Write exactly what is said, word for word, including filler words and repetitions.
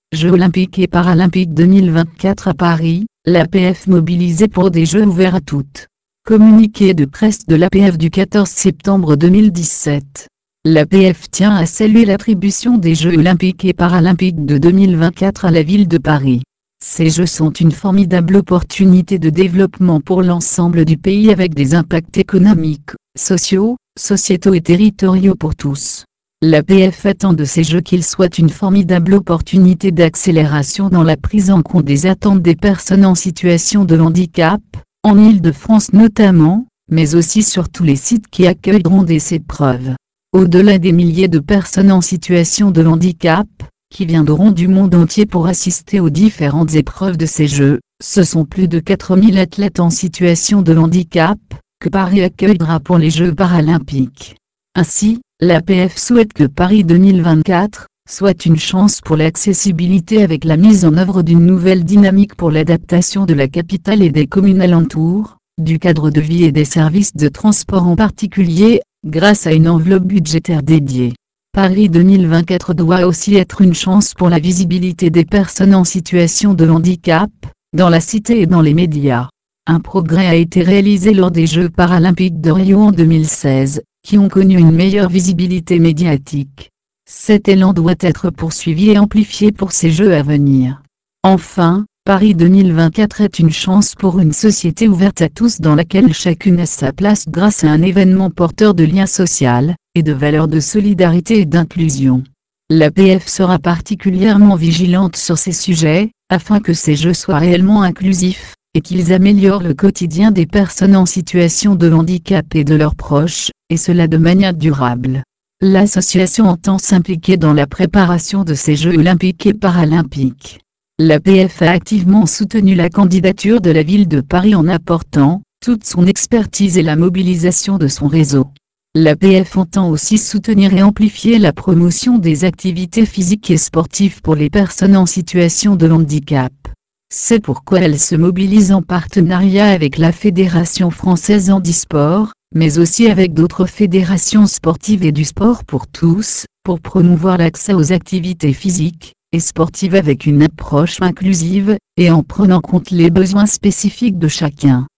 Jeux olympiques et paralympiques deux mille vingt-quatre à Paris, l'A P F mobilisée pour des Jeux ouverts à toutes. Communiqué de presse de l'A P F du quatorze septembre deux mille dix-sept. L'A P F tient à saluer l'attribution des Jeux olympiques et paralympiques de deux mille vingt-quatre à la ville de Paris. Ces Jeux sont une formidable opportunité de développement pour l'ensemble du pays avec des impacts économiques, sociaux, sociétaux et territoriaux pour tous. L'A P F attend de ces Jeux qu'ils soient une formidable opportunité d'accélération dans la prise en compte des attentes des personnes en situation de handicap, en Île-de-France notamment, mais aussi sur tous les sites qui accueilleront des épreuves. Au-delà des milliers de personnes en situation de handicap, qui viendront du monde entier pour assister aux différentes épreuves de ces Jeux, ce sont plus de quatre mille athlètes en situation de handicap, que Paris accueillera pour les Jeux paralympiques. Ainsi, l'A P F souhaite que Paris deux mille vingt-quatre soit une chance pour l'accessibilité avec la mise en œuvre d'une nouvelle dynamique pour l'adaptation de la capitale et des communes alentours, du cadre de vie et des services de transport en particulier, grâce à une enveloppe budgétaire dédiée. Paris deux mille vingt-quatre doit aussi être une chance pour la visibilité des personnes en situation de handicap, dans la cité et dans les médias. Un progrès a été réalisé lors des Jeux paralympiques de Rio en deux mille seize, qui ont connu une meilleure visibilité médiatique. Cet élan doit être poursuivi et amplifié pour ces Jeux à venir. Enfin, Paris deux mille vingt-quatre est une chance pour une société ouverte à tous dans laquelle chacune a sa place grâce à un événement porteur de lien social, et de valeurs de solidarité et d'inclusion. L'A P F sera particulièrement vigilante sur ces sujets, afin que ces Jeux soient réellement inclusifs, et qu'ils améliorent le quotidien des personnes en situation de handicap et de leurs proches, et cela de manière durable. L'association entend s'impliquer dans la préparation de ces Jeux olympiques et paralympiques. L'A P F a activement soutenu la candidature de la ville de Paris en apportant toute son expertise et la mobilisation de son réseau. L'A P F entend aussi soutenir et amplifier la promotion des activités physiques et sportives pour les personnes en situation de handicap. C'est pourquoi elle se mobilise en partenariat avec la Fédération française handisport, mais aussi avec d'autres fédérations sportives et du sport pour tous, pour promouvoir l'accès aux activités physiques et sportives avec une approche inclusive, et en prenant en compte les besoins spécifiques de chacun.